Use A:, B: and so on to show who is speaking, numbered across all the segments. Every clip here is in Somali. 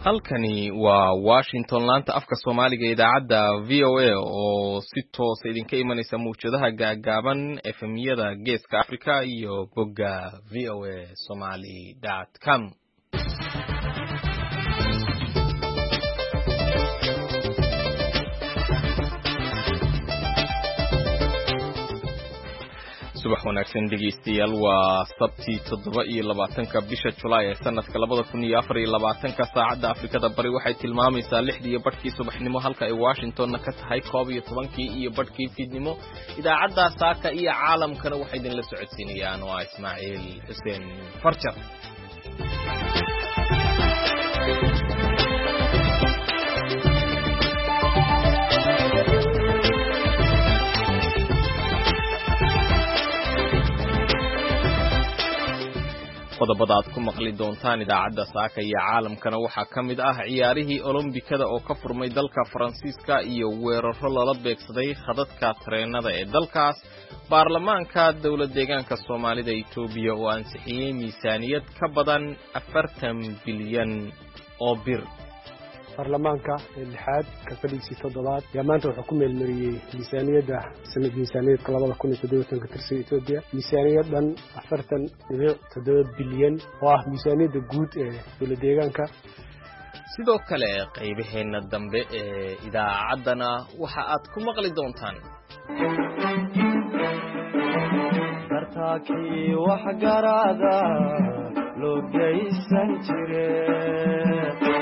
A: halkani waa Washington laanta afka Soomaaliga idaacadda VOA oo si toos idinka imanaysa muujadaha gaagaaban FM-yada Geeska Afrika iyo bogga voasomali.com. subax wanaagsan dhegeystayaal waa sabti 27 bisha July ee sanadka 2024 saacada Afrikada bari waxay tilmaamaysaa 6:00 subaxnimo halka ay Washingtonna ka tahay 12:00 fiidnimo. idaacadda saaka iyo caalamkana waxay idin la socodsiinayaan waa Ismaaciil Xuseen Farjar. qodobada aad ku maqli doontaan idaacadda saaka iyo caalamkana waxaa ka mid ah ciyaarihii olombikada oo ka furmay dalka Faransiiska iyo weeraro lala beegsaday khadadka tareenada ee dalkaas. baarlamaanka dawlad deegaanka Soomaalida Itoobiya oo ansixiyay miisaaniyad ka badan 40 bilyan oo bir.
B: baarlamaanka lixaad ka fadhiisay 7 yaa maanta wuxuu ku meelmariyay miisaaniyadda miisaaniyadka 2017 ka tirsan Itoobiya miisaaniyadan 40.7 bilyan oo ah miisaaniyadda guud ee dawlad deegaanka.
A: sidoo kale qaybaheena dambe ee idaacaddana waxa aad ku maqli doontaan
C: bartaakii wax garaada loo geysan jiray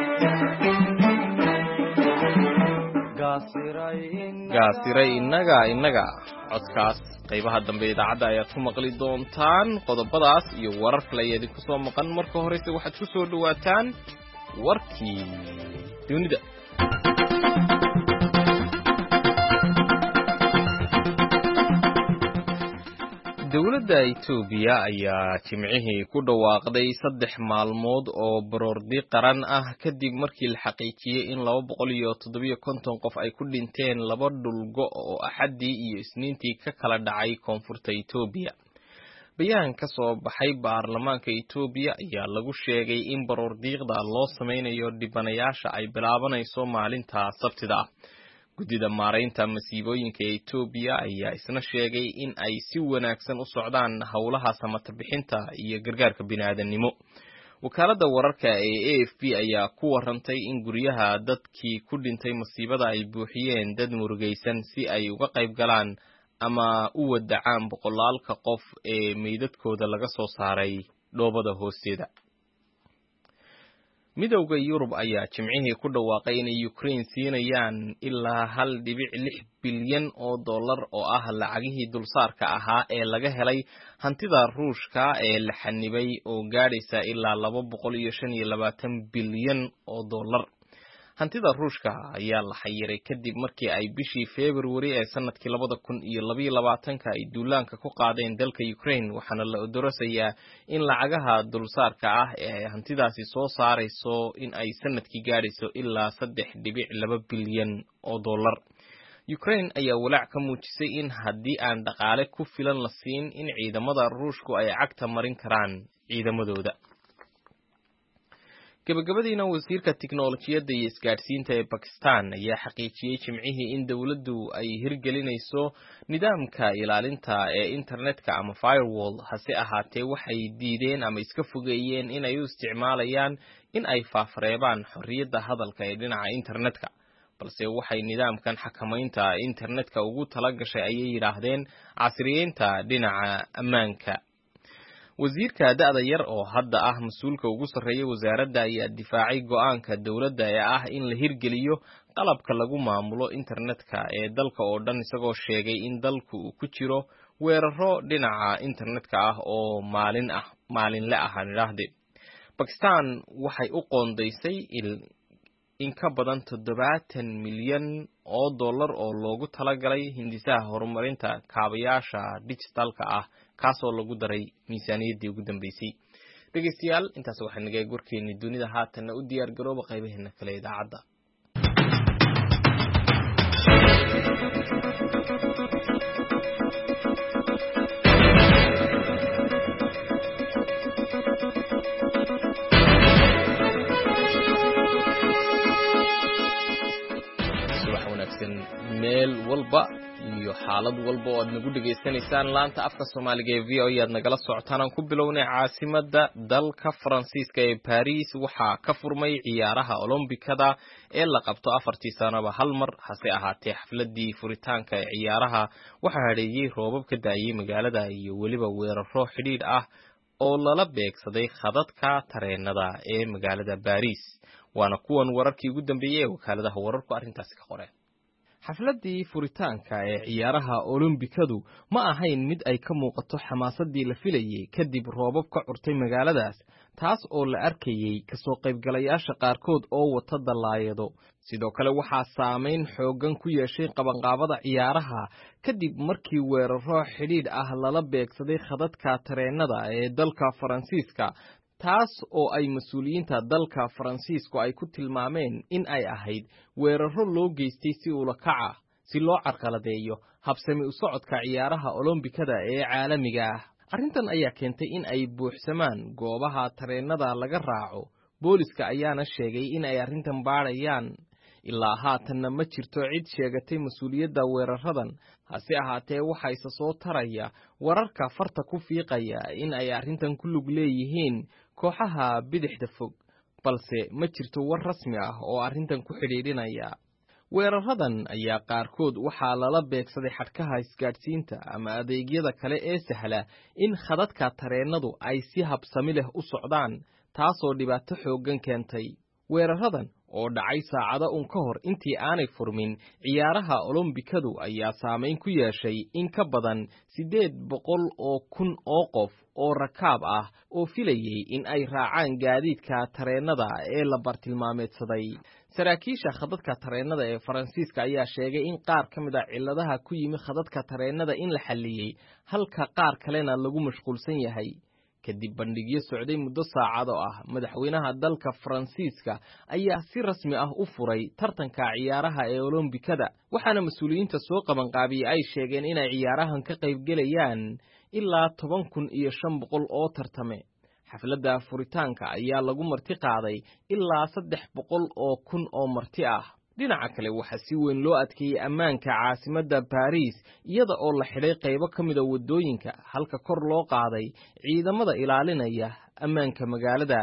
A: gaasiray inaga codkaas qaybaha dambe idaacadda ayaad ku maqli doontaan. qodobadaas iyo warar kale ayaa idinku soo maqan. marka horeyse waxaad ku soo dhawaataan warkii dunida. dawladda Itoobiya ayaa jimcihii ku dhawaaqday 3 maalmood oo baroordi qaran ah kadib markii la xaqiijiyay in 257 qof ay ku dhinteen 2 dhulgo oo Axaddii iyo Isniintii ka kala dhacay koonfurta Itoobiya. bayaan ka soo baxay baarlamaanka Itoobiya ayaa lagu sheegay in baroordiiqda loo sameynayo dhibanayaasha ay bilaabanayso maalinta Sabtida ah. guddida maareynta masiibooyinka ee Itoobiya ayaa isna sheegay in ay si wanaagsan u socdaan howlaha samata bixinta iyo gargaarka bini'aadanimo. wakaaladda wararka ee AFP ayaa ku warantay in guryaha dadkii ku dhintay masiibada ay buuxiyeen dad murugaysan si ay uga qayb galaan ama u wadacaan boqolaalka qof ee meydadkooda laga soo saaray dhoobada hoosteeda. midowga Yurub ayaa jimcihii ku dhawaaqay inay Ukraine siinayaan ilaa 1.6 bilyan oo dollar oo ah lacagihii dulsaarka ahaa ee laga helay hantida Ruushka ee la xanibay oo gaadhaysa ilaa 225 bilyan oo dollar. hantida Ruushka ayaa la xayiray kadib markii ay bishii February ee sanadkii 2022 ay duulaanka ku qaadeen dalka Ukraine, waxaana la odorasayaa in lacagaha dulsaarka ah ee hantidaasi soo saarayso in ay sanadkii gaadhayso ilaa 3.2 bilyan oo dollar. Ukraine ayaa walaac ka muujisay in haddii aan dhaqaale ku filan la siin in ciidamada Ruushku ay cagta marin karaan ciidamadooda. gabagabadiina wasiirka tiknoolajiyadda iyo isgaadhsiinta ee Pakistan ayaa xaqiijiyay jimcihii in dawladdu ay hirgelinayso nidaamka ilaalinta ee internetka ama firewall. hase ahaatee waxay diideen ama iska fogeeyeen in ay u isticmaalayaan in ay faafareebaan xorriyadda hadalka ee dhinaca internetka, balse waxay nidaamkan xakamaynta internetka ugu tala gashay ayay yidhaahdeen casriyeynta dhinaca ammaanka. wasiirka da'da yar oo hadda ah mas'uulka ugu sarreeya wasaaradda ayaa difaacay go'aanka dawladda ee ah in la hirgeliyo qalabka lagu maamulo internetka ee dalka oo dhan, isagoo sheegay in dalku uu ku jiro weeraro dhinaca internetka ah oo maalinle ah nidhaahde. Pakistan waxay u qoondaysay in ka badan 70 milyan oo dollar oo loogu talagalay hindisaha horumarinta kaabayaasha digitalka ah kaasoo lagu daray miisaaniyaddii ugu dambeysay. dhegeystayaal intaas waxaa naga warkeennii dunida. haatanna u diyaar garooba qaybaheena kale idaacadda. meel walba iyo xaalad walba oo aad nagu dhageysanaysaan laanta afka Soomaaliga ee VO aad nagala socotaan aan ku bilownay caasimadda dalka Faransiiska ee Paris waxaa ka furmay ciyaaraha Olombikada ee la qabto 4 sanaba hal mar hase ahaatee xafladii furitaanka ee ciyaaraha waxaa hareeyay roobab ka daayay magaalada iyo waliba weeraro xidhiidh ah oo lala beegsaday khadadka tareenada ee magaalada Paris waana kuwan wararkii ugu dambeeyay wakaaladaha wararku arrintaasi ka qoreen xafladii furitaanka ee ciyaaraha Olombikadu ma ahayn mid ay ka muuqato xamaasadii la filayay kadib roobab ka curtay magaaladaas taas oo la arkayay ka soo qaybgalayaasha qaarkood oo wata dalaayado sidoo kale waxaa saameyn xoogan ku yeeshay qabanqaabada ciyaaraha kadib markii weeraro xidhiidh ah lala beegsaday khadadka tareenada ee dalka Faransiiska taas oo ay mas'uuliyiinta dalka Faransiisku ay ku tilmaameen in ay ahayd weeraro loo geystay si ula kaca si loo carqaladeeyo habsami u socodka ciyaaraha Olombikada ee caalamiga ah arrintan ayaa keentay in ay buuxsamaan goobaha tareenada laga raaco booliska ayaana sheegay in ay arrintan baarayaan ilaa haatanna ma jirto cid sheegatay mas'uuliyadda weeraradan hase ahaatee waxaa soo taraya wararka farta ku fiiqaya in ay arrintan ku lug leeyihiin kooxaha bidixda fog balse ma jirto war rasmi ah oo arrintan ku xidhiidhinaya weeraradan ayaa qaarkood waxaa lala beegsaday xadhkaha isgaadhsiinta ama adeegyada kale ee sahla in khadadka tareenadu ay si habsami leh u socdaan taasoo dhibaato xoogan keentay weeraradan oo dhacay saacado ka hor intii aanay furmin ciyaaraha Olombikadu ayaa saameyn ku yeeshay in ka badan 800,000 oo qof oo rakaab ah oo filayay in ay raacaan gaadiidka tareenada ee la bartilmaameedsaday saraakiisha khadadka tareenada ee Faransiiska ayaa sheegay in qaar ka mid ah ciladaha ku yimi khadadka tareenada in la xalliyay halka qaar kalena lagu mashquulsan yahay kadib bandhigyo socday muddo saacado ah madaxweynaha dalka Faransiiska ayaa si rasmi ah u furay tartanka ciyaaraha ee Olombikada waxaana mas'uuliyiinta soo qabanqaabiyay ay sheegeen in ay ciyaarahan ka qayb galayaan ilaa 10,500 oo tartame xafladda furitaanka ayaa lagu marti qaaday ilaa 300,000 oo marti ah dhinaca kale waxa si weyn loo adkeeyay ammaanka caasimadda Paris iyada oo la xidhay qaybo ka mid ah wadooyinka halka kor loo qaaday ciidamada ilaalinaya ammaanka magaalada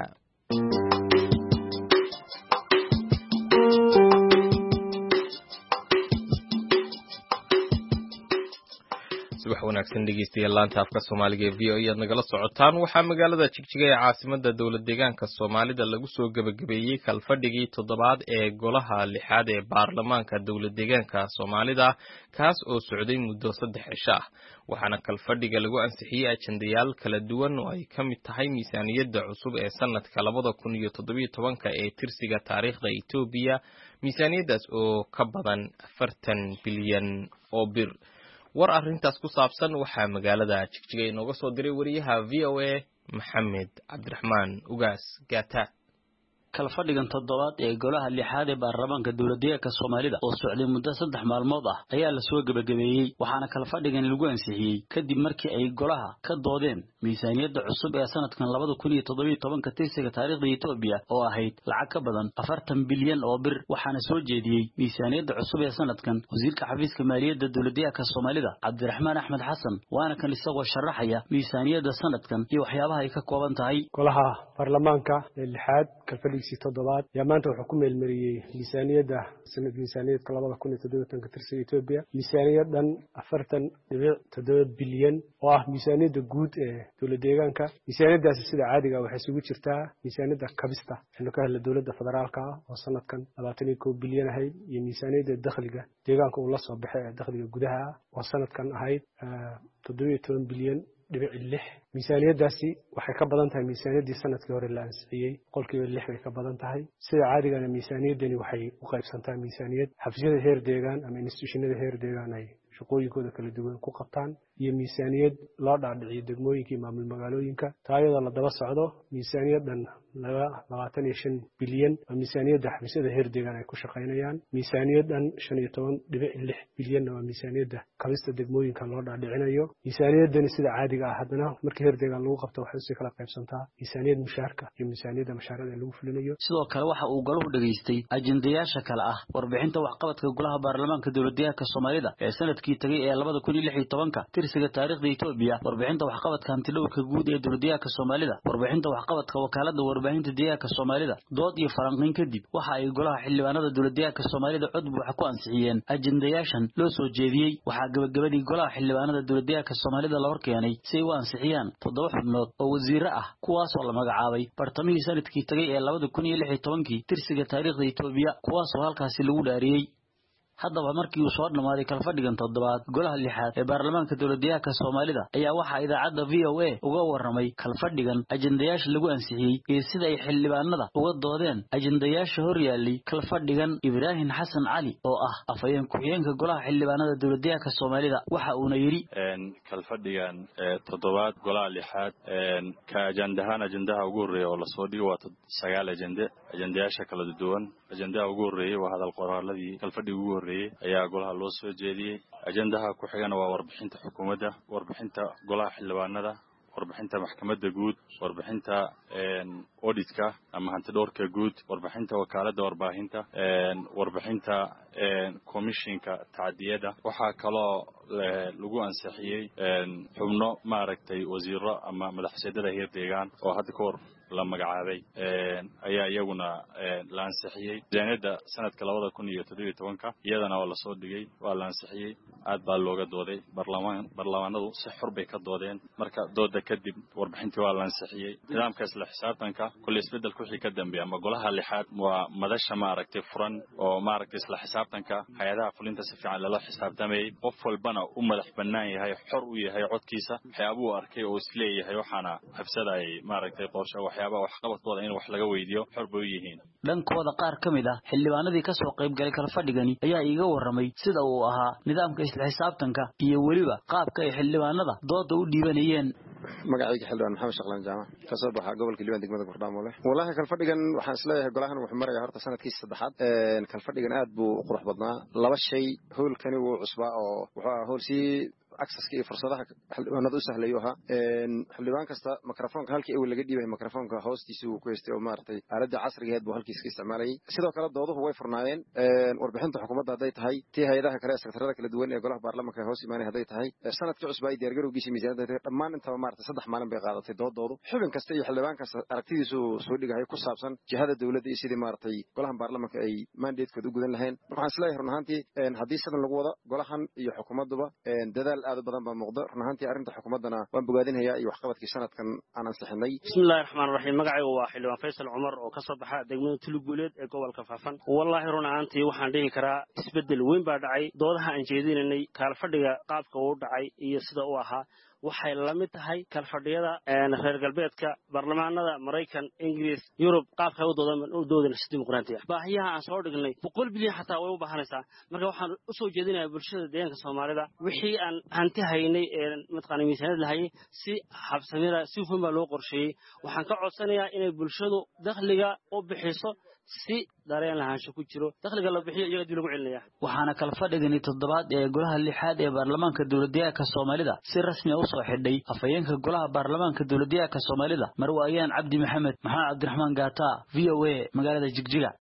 A: subax wanaagsan dhegeystayaal laanta afka Soomaaliga ee VO aad nagala socotaan waxaa magaalada Jigjiga ee caasimadda dawlad deegaanka Soomaalida lagu soo gabagabeeyay kalfadhigii 7aad ee golaha 6aad ee baarlamaanka dawlad deegaanka Soomaalida kaas oo socday muddo 3 cisho ah waxaana kalfadhiga lagu ansixiyay ajendayaal kala duwan oo ay ka mid tahay miisaaniyadda cusub ee sanadka 2017 ee tirsiga taariikhda Itoobiya miisaaniyaddaas oo ka badan 40 bilyan oo bir war arrintaas ku saabsan waxaa magaalada Jigjiga inooga soo diray wariyaha VOA Maxamed Cabdiraxmaan Ugaas Gaata
D: kalfadhigan 7aad ee golaha 6aad ee baarlamaanka dawladdeegaanka Soomaalida oo socday muddo 3 maalmood ah ayaa la soo gabagabeeyay waxaana kalfadhigan lagu ansixiyay kadib markii ay golaha ka doodeen miisaaniyadda cusub ee sanadkan 2017 tirsiga taariikhda Itoobiya oo ahayd lacag ka badan 40 bilyan oo bir waxaana soo jeediyay miisaaniyadda cusub ee sanadkan wasiirka xafiiska maaliyadda dawladdeegaanka Soomaalida Cabdiraxmaan Axmed Xasan waana kan isagoo sharaxaya miisaaniyadda sanadkan iyo waxyaabaha ay ka kooban tahay
B: golaha baarlamaanka ee 6aad kalfadhiga 7aad yaa maanta wuxuu ku meelmariyay miisaaniyadda miisaaniyadka 2017 tirsiga Itoobiya miisaaniyadan 40.7 bilyan oo ah miisaaniyadda guud ee dawlad deegaanka miisaaniyaddaasi sida caadiga ah waxay isugu jirtaa miisaaniyadda kabista xilka ka hadla dawladda federaalka ah oo sanadkan 21 bilyan ahayd iyo miisaaniyadda dakhliga deegaanka uu la soo baxay ee dakhliga gudaha oo sanadkan ahayd 17 bilyan dhibic 6 miisaaniyaddaasi waxay ka badan tahay miisaaniyaddii sanadkii hore la ansixiyay 6% bay ka badan tahay sida caadiga ah miisaaniyaddani waxay u qaybsantaa miisaaniyad xafiisyada heer deegaan ama institutionada heer deegaan ay shaqooyinkooda kala duwan ku qabtaan iyo miisaaniyad loo dhaadhiciyo degmooyinka iyo maamul magaalooyinka taayada la daba socdo miisaaniyadan 25 bilyan oo miisaaniyadda xafiisyada heer deegaan ay ku shaqaynayaan miisaaniyadan 15.6 bilyan oo miisaaniyadda kabista degmooyinka loo dhaadhicinayo miisaaniyadan sida caadiga ah haddana markii heer deegaan lagu qabto waxay si kala qaybsantaa miisaaniyad mushaarka iyo miisaaniyadda mashaariicda lagu fulinayo
D: sidoo kale waxa uu goluhu dhageystay ajendayaasha kale ah warbixinta waxqabadka golaha baarlamaanka dowladdeegaanka Soomaalida ee sanadkii tagay ee 2016 tirsiga taariikhda Itoobiya warbixinta waxqabadka hantidhowrka guud ee dowladdeegaanka Soomaalida warbixinta waxqabadka wakaaladda warbaahinta deegaanka Soomaalida dood iyo falanqayn kadib waxa ay golaha xildhibaanada dowladdeegaanka Soomaalida cod buuxa ku ansixiyeen ajendayaashan loo soo jeediyay waxa gabagabadii golaha xildhibaanada dowladdeegaanka Soomaalida la horkeenay si ay u ansixiyaan 7 xubnood oo wasiiro ah kuwaas oo la magacaabay bartamihii sanadkii tagay ee 2016 tirsiga taariikhda Itoobiya kuwaas oo halkaasi lagu dhaariyay haddaba markii uu soo dhamaaday kala fadhigan toddobaad golaha lixaad ee baarlamaanka dowladdeegaanka Soomaalida ayaa waxa idaacadda VOA uga waramay kala fadhigan ajendayaasha lagu ansixiyay iyo sida ay xildhibaanada uga doodeen ajendayaasha hor yaallay kala fadhigan Ibrahim Xasan Cali oo ah afayeen ku-xigeenka golaha xildhibaanada dowladdeegaanka Soomaalida waxa uuna yiri
E: kala fadhigan toddobaad golaha lixaad ka ajendaha ugu horeeya oo la soo dhigo waa 9 ajendayaasha kala duwan ajendaha ugu horeeya waa hadal qoraaladii kala fadhiga ugu horeeya ayaa golaha loo soo jeediyay ajendaha ku xigana waa warbixinta xukuumadda warbixinta golaha xildhibaanada warbixinta maxkamadda guud warbixinta auditka ama hantidhowrka guud warbixinta wakaaladda warbaahinta warbixinta komishinka tacdiyada waxaa kaloo lagu ansixiyay xubno maaragtay wasiiro ama madaxweynaha heer deegaan oo hadda ka hor la magacaabay ayaa iyaguna la ansixiyay miisaaniyadda sanadka 2017 iyadana waa la soo dhigay waa la ansixiyay aad baa looga dooday baarlamaanadu si xor bay ka doodeen marka dooda kadib warbixintii waa la ansixiyay nidaamka isla xisaabtanka kulli isbeddelku wixii ka dambeeyay ama golaha lixaad waa madasha maaragtay furan oo maaragtay isla xisaabtanka hay'adaha fulinta si fiican lala xisaabtamay qof walbana u madax bannaan yahay xor u yahay codkiisa waxyaabuu arkay oo isleeyahay waxaana xabsada ay maaragtay qorshe waxqabadkooda in wax laga weydiyo xor bay yihiin
D: dhankooda qaar kamid ah xildhibaanadii ka soo qayb galay kala fadhigani ayaa iiga waramay sida uu ahaa nidaamka isla xisaabtanka iyo waliba qaabka ay xildhibaanada dooda u dhiibanayeen
F: magacayga xildhibaan maxamed shaqlaan jaamac ka soo baxa gobolka Liibaan degmada Kordhaamole wallahi kala fadhigan waxaan isleeyahay golahan wuxuu marayaa horta sanadkiisa saddexaad kala fadhigan aad buu u qurux badnaa laba shay hoolkani wuu cusbaa oo wuxuu ahaa hool si accesski iyo fursadaha xildhibaanada u sahlayo aha xildhibaan kasta mikrofoonka halkii uu laga dhiibay mikrofoonka hoostiisa uu ku haystay oo maartay aaladda casriga ah buu halkiisa ka isticmaalayay sidoo kale dooduhu way furnaayeen warbixinta xukuumadda haday tahay tii hay'adaha kale sekretarada kala duwan ee golaha baarlamaanka hoos imaanay haday tahay sanadkii cusub ay diyaar garowgiisa miisaaniyadda dhammaan intaba maartay 3 maalin bay qaadatay doodoodu xubin kasta iyo xildhibaan kasta aragtidiisu soo dhigahay ku saabsan jihada dawladda iyo sidii maartay golaha baarlamaanka ay mandate-kooda u gudan lahayn waxaan isleeyahay run ahaantii haddii sidan lagu wado golahan iyo xukuumadduba dadaal aad u badan baa muuqda run ahaantii arrinta xukuumaddana waan bogaadinayaa iyo waxqabadkii sanadkan aan ansixinay
G: bismillaahi raxmaani raxiim magacaygu waa xildhibaan Faysal Cumar oo ka soo baxa degmada Tuluguuleed ee gobolka Faafan wallahi run ahaantii waxaan dhihi karaa isbedel weyn baa dhacay doodaha aan jeedinay kala fadhiga qaabka uu dhacay iyo sida uu ahaa waxay la mid tahay kala fadhiyada reer galbeedka baarlamaanada Mareykan Ingiriis Yurub qaabka u doodana si dimuqraadi ah baahiyaha aan soo dhignay 100 bilyan xataa way u baahanaysaa marka waxaan u soo jeedinayaa bulshada deegaanka Soomaalida wixii aan hanti haynay matqaan miisaaniyad lahayn si habsamira si hufan baa loo qorsheeyay waxaan ka codsanayaa inay bulshadu dakhliga u bixiso si dareen lahaansho ku jiro dakhliga la bixiyo iyaga dib lagu celinaya
D: waxaana kala fadhigani toddobaad ee golaha lixaad ee baarlamaanka dowladdeegaanka Soomaalida si rasmi ah u soo xidhay afayeenka golaha baarlamaanka dowladdeegaanka Soomaalida Marwaayaan Cabdi Maxamed Cabdiraxmaan Gaata VOA magaalada Jigjiga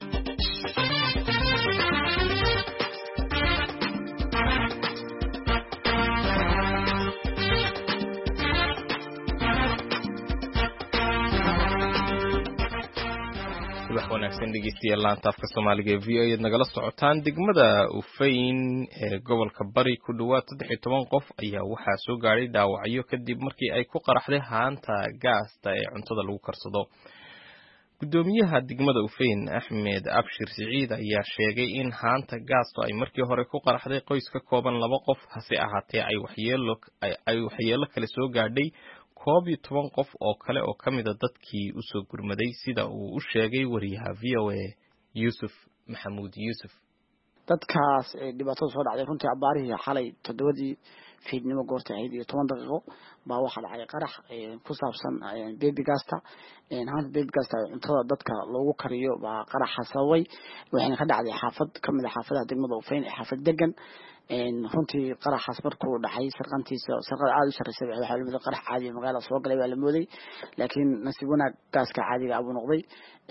A: wanaagsan dhegeystayaal laanta afka Soomaaliga ee VOA nagala socotaan degmada Ufayn ee gobolka Bari ku dhawaad 13 qof ayaa waxaa soo gaaray dhaawacyo kadib markii ay ku qaraxday haanta gaasta ee cuntada lagu karsado gudoomiyaha degmada Ufayn Axmed Abshir Saciid ayaa sheegay in haanta gaastu ay markii hore ku qaraxday qoys ka kooban 2 qof hase ahaatee ay waxyeelo kale soo gaadhay 12 qof oo kale oo kamid ah dadkii u soo gurmaday sida uu u sheegay wariyaha VOA Yusuf Maxamuud Yusuf
H: dadkaas dhibaatada soo dhacday runtii abaarihii xalay 7 fiidnimo goorta ahayd iyo 10 daqiiqo baa waxa dhacay qarax ku saabsan baby gasta haanta baby gasta cuntada dadka loogu kariyo baa qarax xasaway waxayna ka dhacday xaafad kamid ah xaafadaha degmada Ufeyn xaafad degan runtii qaraxaas markuu dhacay sarqantiisa sarqad aad u sareysay waxa la mid qarax caadi magaalada soo galay waa la mooday laakiin nasiib wanaag gaaska caadiga abu noqday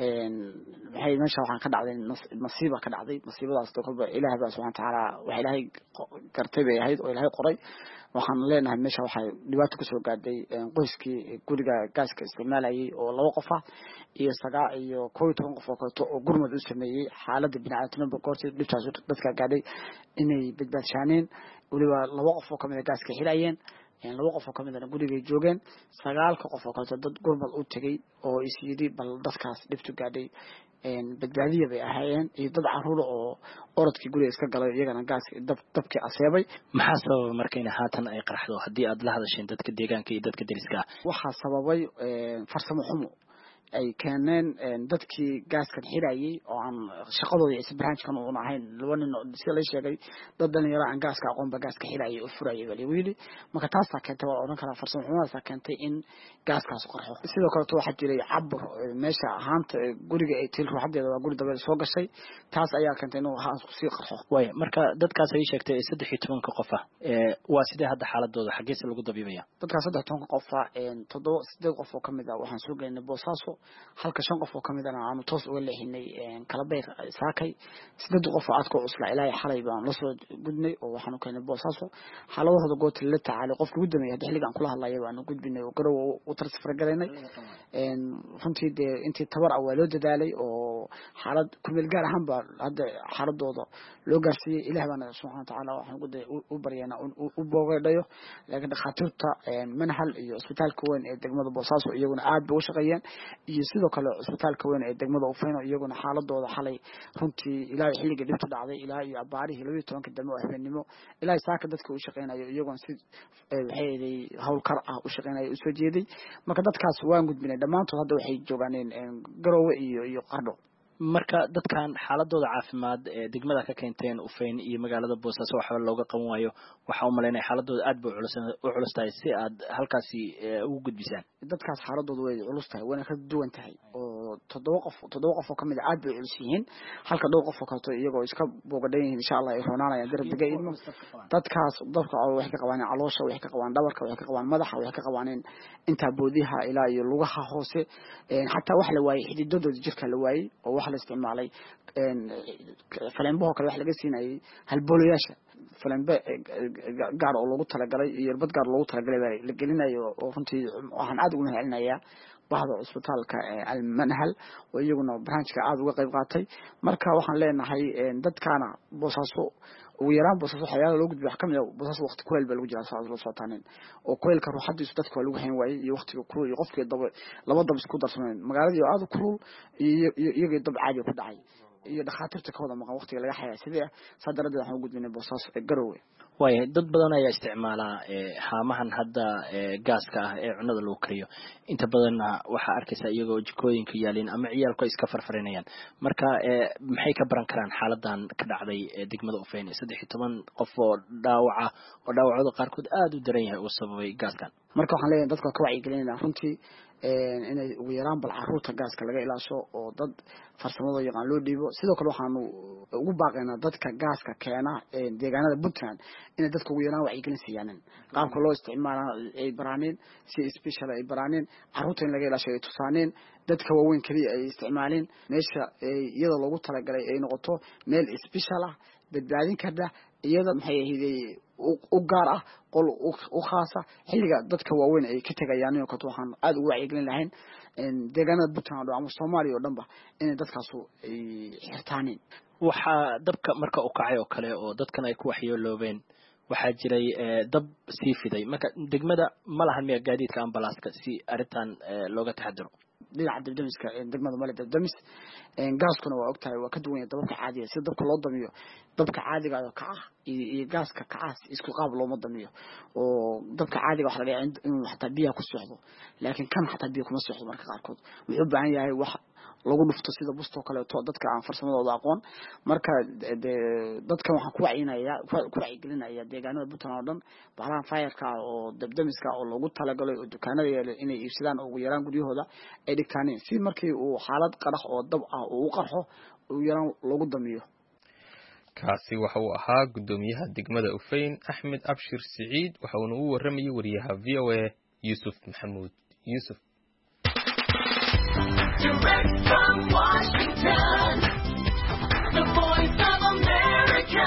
H: waxay meesha waxaan ka dhacday nasiiba ka dhacday nasiibadaas dadka Ilaahay baa subhanahu wa ta'ala waxa Ilaahay gartay bay ahayd oo Ilaahay qoray waxaan leenahay meesha waxa dhibaato ku soo gaadhay qoyskii guriga gaaska isticmaalayay oo 2 qof ah iyo 9 iyo 11 qof oo gurmad u sameeyay xaaladda bini'aadamnimo goortii dhibtaas dadka gaadhay inay badbaadshaanin waliba 2 qof oo kamid ah gaaska xiraayeen 2 qof oo kamid ah guriga joogeen 9 qof oo kale dad gurmad u tagay oo isiyidi bal dadkaas dhibtu gaadhay badbaadiye bay ahaayeen iyo dad caruur oo orodkii guriga iska galay iyagana gaaska dabkii aseebay
I: maxaa sababay markayna haatan ay qarxdo haddii aad la hadasheen dadka deegaanka iyo dadka deriska
H: waxaa sababay farsamo xumo ay keeneen dadkii gaaskan xiraayay oo aan shaqadooda iyo barnaamijkan u ahayn laba nin oo si la sheegay dad dhalinyaro aan gaaska aqoon ba gaaska xiraayay oo furayay wali wiili marka taas ka keentay oo kala farsamo xumadaas ka keentay in gaaskaas qarxo sidoo kale waxa jiray cabur meesha ahaanta guriga ay til ruuxadeeda waa guri dabeel soo gashay taas ayaa keentay inuu haas ku sii qarxo
I: way marka dadkaas ay sheegtay 13 qof ah waa sidee hadda xaaladooda xagees lagu dabiibaya
H: dadkaas 13 qof ah 7 qof oo kamid ah waxaan soo geynay Boosaaso halka 5 qof oo kamid ah aanu toos uga leexinay kala beer saakay 8 qof oo aad ku cusla ilaa xalay baan la soo gudnay oo waxaan u keenay Boosaaso xaaladooda go'to la tacaalo qofka ugu dambeeyay xilligan kula hadlayo waan gudbinay oo garow u transfer gareynay runtii intii tabar ah waa loo dadaalay oo xaalad ku meel gaar ahaan baa hadda xaaladooda loo gaarsiiyay Ilaahay bana subhanahu wa ta'ala waxaan u baryaana u boogaydhayo laakiin dhaqaatiirta manhal iyo isbitaalka weyn ee degmada Boosaaso iyaguna aad bay u shaqeeyeen iyo sidoo kale isbitaalka weyn ee degmada Ufeyn iyaguna xaaladooda xalay runtii ilaa xilliga dhibtu dhacday ilaa iyo abaarihii 12 damo oo habeenimo ilaa saaka dadka u shaqeynayo iyaguna si waxay hawl kar ah u shaqeynayo u soo jeeday marka dadkaas waan gudbinay dhamaantood hadda waxay joogaan Garowe iyo Qardho
I: marka dadkan xaaladooda caafimaad ee degmada ka keenteen Ufeyn iyo magaalada Boosaaso waxa looga qaban waayo waxa u maleynay xaaladooda aad buu culus tahay si aad halkaasi ugu gudbisaan
H: dadkaas xaaladooda way culus tahay wana ka duwan tahay oo 7 qof oo kamid ah aad bay culus yihiin halka 2 qof oo kale iyagoo iska boogadeen insha Allah ay roonaanayaan darbigga ilmo dadkaas dadka waxay ka qabaan caloosha waxay ka qabaan dhabarka waxay ka qabaan madaxa waxay ka qabaan inta boodiha ilaa iyo lugaha hoose hatta wax la waayay xididadooda jirka la waayay oo wax la isticmaalay falembo kale wax laga siinayay halboolayaasha falembe gaar oo lagu talagalay iyo irbad gaar loogu talagalay la gelinayo oo runtii waxaan aad ugu mahadcelinayaa bahda isbitaalka Al-Manhal oo iyaguna branchka aad uga qayb qaatay marka waxaan leenahay dadkana Boosaaso ugu yaraan Boosaaso waxyaalo loo gudbiyo wax kamid ah Boosaaso waqti kuleel baa lagu jiraa saacad loo sootaaneen oo kuleelka ruuxadiisu dadka waa lagu hayn waayay iyo waqtiga kulul iyo qofkii laba dab isku darsaneen magaalada aad u kulul iyo iyaga dab caadi ku dhacay iyo dhaqaatiirta ka wada maqan waqtiga laga xayaa sidee sadarada waxaan u gudbinay Boosaaso ee Garowe
I: way dad badan ayaa isticmaala haamahan hadda gaaska ah ee cunada lagu kariyo inta badan waxa arkaysa iyagoo jikooyinka yaalin ama ciyaalku iska farfarinayaan marka maxay ka baran karaan xaaladan ka dhacday degmada Ufeyn 13 qof oo dhaawacooda qaarkood aad u daran yahay oo sababay gaaskan
H: marka waxaan leeyahay dadka ka wacyi gelinayna runtii inay ugu yaraan bal caruurta gaaska laga ilaasho oo dad farsamada yaqaan loo dhiibo sidoo kale waxaan ugu baaqaynaa dadka gaaska keena deegaanada Puntland inay dadka ugu yaraan wacyi gelin siiyaan qaabka loo isticmaalo ay baraaneen si special ay baraaneen caruurta in laga ilaasho ay tusaaneen dadka waaweyn kaliya ay isticmaaleen meesha iyada loogu talagalay ay noqoto meel special ah badbaadin karta iyada maxay ahaydey u gaar ah qol u khaasa xilliga dadka waaweyn ay ka tagayaan oo ka waxaan aad ugu wacyigelin lahayn deegaanada Puntland ama Soomaaliya oo dhanba in dadkaas ay xirtaaneen
I: waxa dabka marka uu kacay oo kale oo dadkan ay ku waxyeeloobeen waxa jiray dab sii fiday marka degmada ma lahan miya gaadiidka ambalaaska si arintan looga taxadiro
H: dhinaca dabdamiska degmada male dabdamis gaaskuna waa ogtahay waa ka duwan yahay dabka caadiga si dabka loo damiyo dabka caadiga ah kaca iyo gaaska kacaas isku qaab looma damiyo oo dabka caadiga waxa laga yaabaa inuu xataa biyaha ku socdo laakiin kan xataa biyo kuma socdo marka qaarkood wuxuu u baahan yahay wax lagu dhufto sida busto kale to dadka aan farsamadooda aqoon marka dadka waxaan ku wacyigelinaya deegaanada Puntland oo dhan bahlahan fayarka oo dabdamiska oo lagu talagalay oo dukaanada yaala inay iibsadaan ugu yaraan guryahooda ay dhigtaan si markii uu xaalad qarax oo dab ah uu qarxo uu yaraan lagu damiyo
A: kaasi waxa uu ahaa gudoomiyaha degmada Ufeyn Axmed Abshir Saciid waxa uu u waramayay wariyaha VOA Yusuf Maxamuud Yusuf
J: Direct from Washington, the voice of America,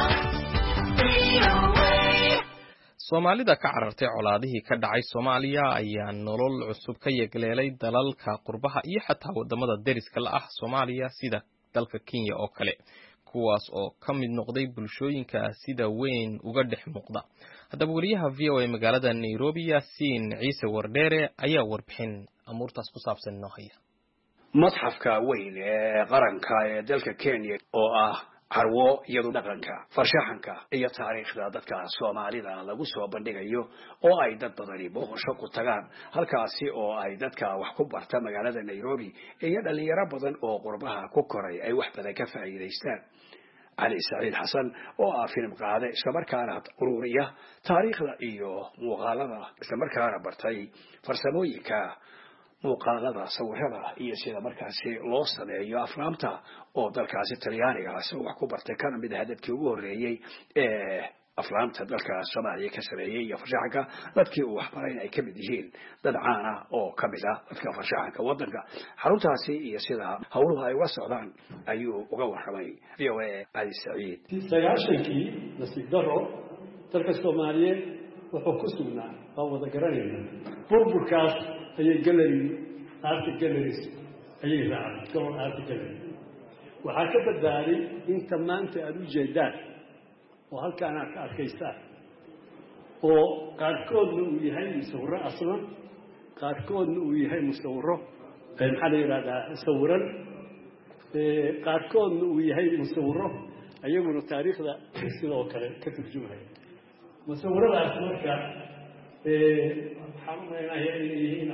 J: VOA.
A: Soomaalida ka carartay colaadihii ka dhacay Soomaaliya ayaa nolol cusub ka yeegleelay dalalka qurbaha iyo xataa wadamada deriska la ah Soomaaliya sida dalka Kenya oo kale kuwaas oo ka mid noqday bulshooyinka sida weyn uga dhex muuqda haddaba wariyaha VOA magaalada Nairobi Yaasiin Ciise Wardheere ayaa warbixin amuurtaas ku saabsan noo haya
K: madxafka weyn ee qaranka ee dalka Kenya oo ah carwo iyadu dhaqanka farshaxanka iyo taariikhda dadka Soomaalida lagu soo bandhigayo oo ay dad badani booqasho ku tagaan halkaasi oo ay dadka wax ku barta magaalada Nairobi iyo dhalinyaro badan oo qurbaha ku koray ay wax badan ka faa'iideystaan علي سعيد حسن وفيلم قاعدة استمركانا قرورية تاريخ iyo muuqaalada islamarkaana bartay farsamooyinka muuqaalada sawirada iyo sida markaasi loo sameeyo aflaamta oo dalkaasi Talyaaniga ah wax ku bartay kana mid ah dadkii ugu horeeyay ee aflaamta dalka Soomaaliya ka sameeyay iyo farshaxanka dadkii uu waxbaray ay ka mid yihiin dad caan ah oo ka mid ah dadka farshaxanka wadanka xaruntaasi iyo sida hawluhu ay uga socdaan ayuu uga warramay VOA Ali Saciid
L: sagaashankii nasiib daro dalka Soomaaliya wuxuu ku sugnaa oo wada garanayna burburkaas ayay art galleries ayay raacday goor art gallery waxaa ka badbaaday inta maanta aad u jeedaan oo halkaan aad arkaysaan oo qaarkoodna uu yahay musawiro aslan qaarkoodna uu yahay musawiro maxaa la yiraahdaa sawiran qaarkoodna uu yahay musawiro ayaguna taariikhda sidoo kale ka turjumaya musawiradaas marka waxaan u maleynayaa inay yihiin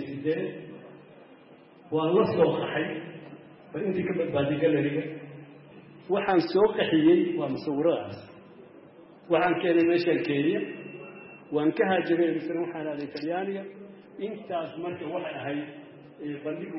L: 48 waan la soo qaxay bal intii ka badbaaday galleriga waxaan soo qaxiyey waa musawiradaas waxaan keenay meeshaan Kenya waan ka haajiray misna waxaan aaday Talyaaniga intaas marka waxay ahayd bandhig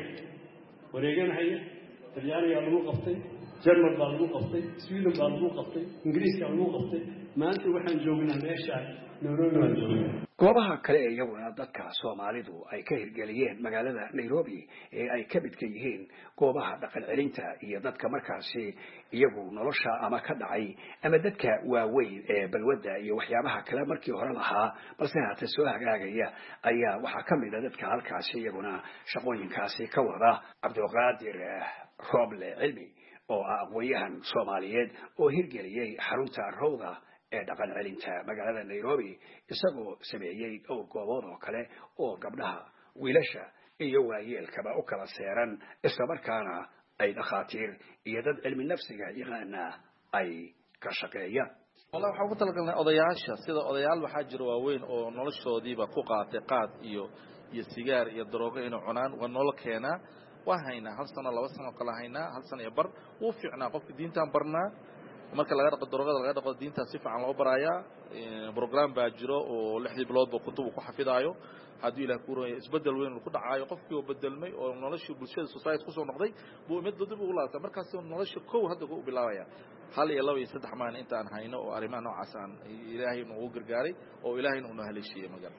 L: wareeganaya Talyaaniga lagu qabtay German baa lagu qabtay Sweden baa lagu qabtay Ingiriiska lagu qabtay maanta waxaan joognaa meeshaan Nairobi waan joognaa
K: goobaha kale ee iyaguna dadka Soomaalidu ay ka hirgeliyeen magaalada Nairobi ee ay ka mid ka yihiin goobaha dhaqan celinta iyo dadka markaasi iyagu nolosha ama ka dhacay ama dadka waaweyn ee balwada iyo waxyaabaha kale markii hore lahaa balse haata soo hagaagaya ayaa waxa ka mid ah dadka halkaasi iyaguna shaqooyinkaasi ka wada Cabdulqaadir Roble Cilmi oo aqoonyahan Soomaaliyeed oo hirgeliyay xarunta Rawda ee dhaqan celinta magaalada Nairobi isagoo sameeyay oo goobood oo kale oo gabdhaha wiilasha iyo waayeelkaba u kala seeran isla markaana ay dhaqaatiir iyo dad cilmi nafsiga yaqaana ay ka shaqeeyaan
M: والله waxaan ku talagalnay odayaasha sida odayaal waxa jira waaweyn oo noloshoodiiba ku qaatay qaad iyo sigaar iyo daroogo inay cunaan waa nolol keena waa hayna hal sano laba sano kala hayna hal sano iyo bar uu fiicnaa qofka diintan barnaa marka laga dhaqo daroogada laga dhaqo diinta si fiican loo baraya program baa jiro oo 6 bilood ba kutub ku xafidaayo hadii ilaa ku rooyay isbedel weyn ku dhacayo qofkii oo bedelmay oo noloshii bulshada society ku soo noqday buu mid dib ugu laabtay markaas nolosha koow hadda uu bilaabaya hal iyo laba iyo saddex maalin intaan hayno oo arrimaha noocaas aan ilaahay inuu gargaaray oo ilaahay inuu haleeshiyay magal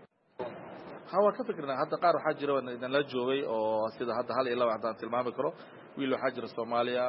M: hawa ka fikirna hadda qaar waxa jira in la joogay oo sida hadda hal iyo laba hadaan tilmaami karo wiil waxa jira Soomaaliya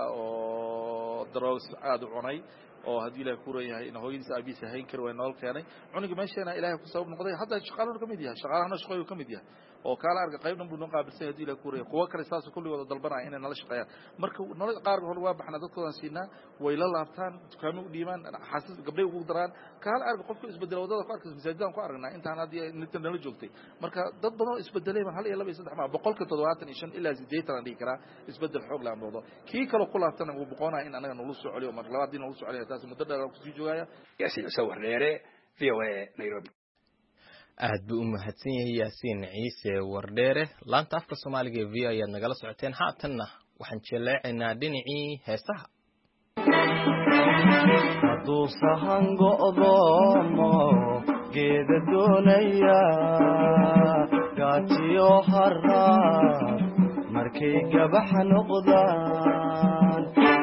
M: oo drugs aad u cunay oo hadii la ku reeyahay in hooyadiisa abiisa hayn kar way nool keenay cuniga meeshana ilaahay ku sabab noqday hadda shaqaalaha kamid yahay shaqaalaha shaqooyin kamid yahay oo kala arga qaybna buu noo qaabilsay hadii la ku reeyahay kuwa kale saas kulli wada dalbanaa inay nala shaqeeyaan marka nolol qaar hor waa baxna dadkoodan siinaa way la laabtaan dukaamo u dhiimaan xasis gabdhay ugu daraan kala arga qofku isbedel wadada ku arkay masaajidaan ku aragnaa intaan hadii inta nala joogtay marka dad badan isbedelay hal iyo laba iyo saddex ma 75 ilaa 80 aan dhigi karaa isbedel xoog la amroodo kii kale ku laabtana uu boqonaa in anaga nolol soo celiyo mar labaadina nolol soo celiyo taas muddo dheer ku sii joogaya
K: Yaasiin sawir dheere VOA Nairobi
A: aad buu u mahadsan yahay yaasiin ciise wardheere laanta afka Soomaaliga ee v ayaad nagala socoteen haatanna waxaan jeclaynaa dhinacii heesaha
C: hadduu sahan go'doomo geeda doonaya gaajiyo haraad markay gabax noqdaan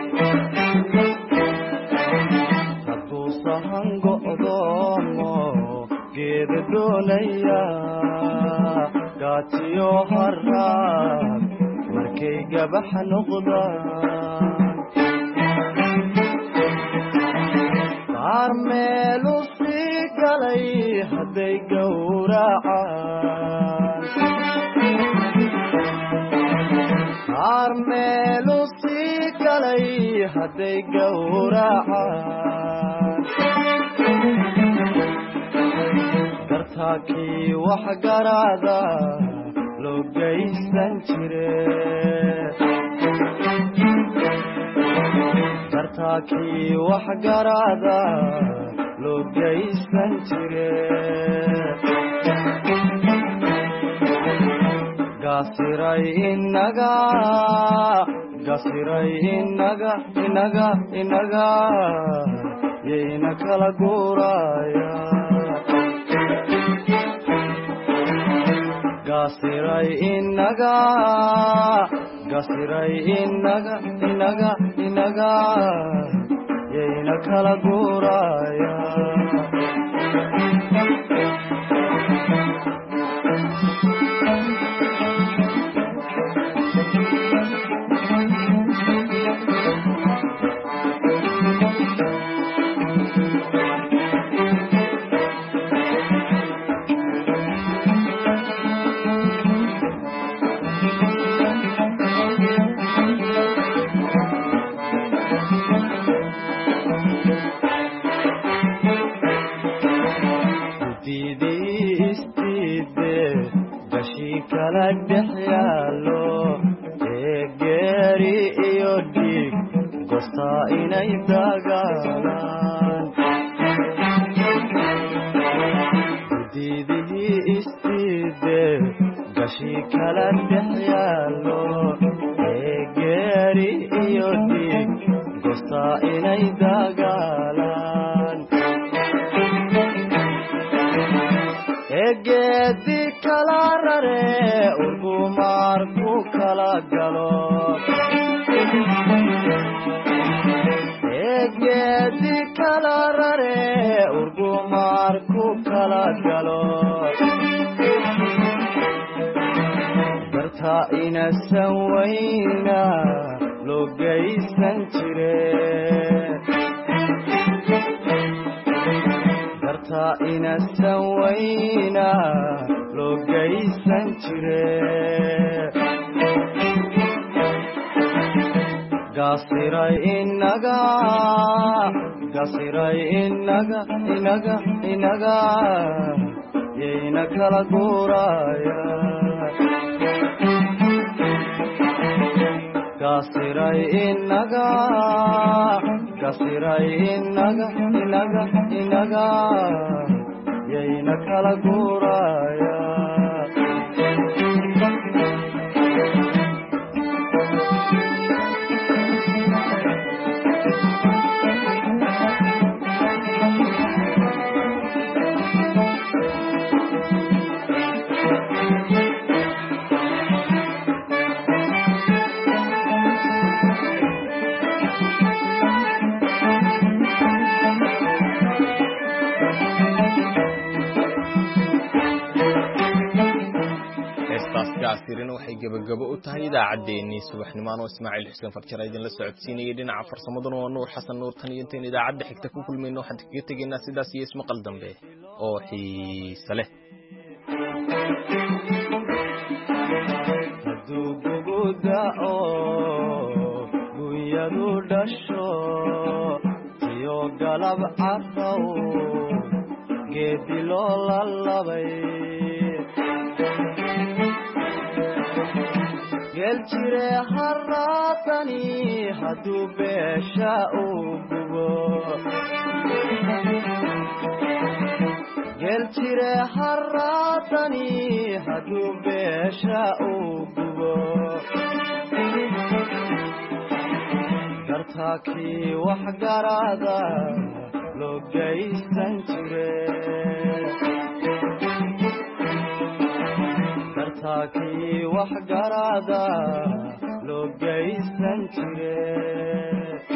C: hadduu sahan go'doomo geeda doonaya gaajiyo haraad markay gabax noqdaan qaar meelu sii galay hadday gowracaan qaar meelu sii galay hadday gowracaan dartaakii wax garaada loo geysan jire dartaakii wax garaada loo geysan jire gasiray inaga yayna kala guuraya gasiray inaga yayna kala guuraya kala dhex yaalo geeri iyo dhiig goostaa inay dagaalaan diidihii istiide gashii kala dhex yaalo geeri iyo dhiig goostaa inay dagaalaan geedi kala rare urgumaar ku kala galo geedi kala rare urgumaar ku kala galo darta inasan weyna loo geysan jire darta inasan weyna loo geysan jire gasiray inaga yayna kala guuraya gasiray inaga yayna kala guuraya
A: gaasirina waxay gabagabo u tahay idaacadeennii subaxnimaan oo Ismaaciil Xuseen Farjar idin la socodsiinayay dhinaca farsamaduna waa Nuur Xasan Nuur tan iyo intaan idaacadda xigta ku kulmayno waxaan kaga tegaynaa sidaas iyo ismaqal dambe oo xiiso leh
C: hadduu guguda oo gunyadu dhasho iyo galab cadow geedi loo lalabay gel jire haraatani hadduu beesha uu gubo geel jire haraatani hadduu beesha uu gubo gartaakii wax garaada loo geysan jire gartaakii wax garaada loo geysan jire